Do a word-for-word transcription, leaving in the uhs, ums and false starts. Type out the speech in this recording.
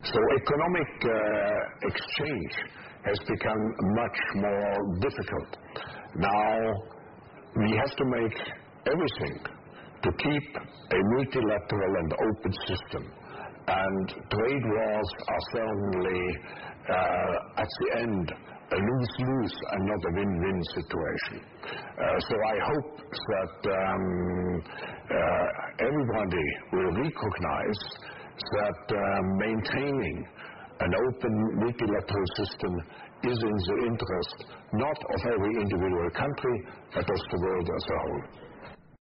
So economic uh, exchange has become much more difficult. Now we have to make everything to keep a multilateral and open system. And trade wars are certainly uh, at the end a lose-lose and not a win-win situation. Uh, so I hope that um, uh, everybody will recognize that uh, maintaining an open multilateral system is in the interest not of every individual country, but of the world as a whole.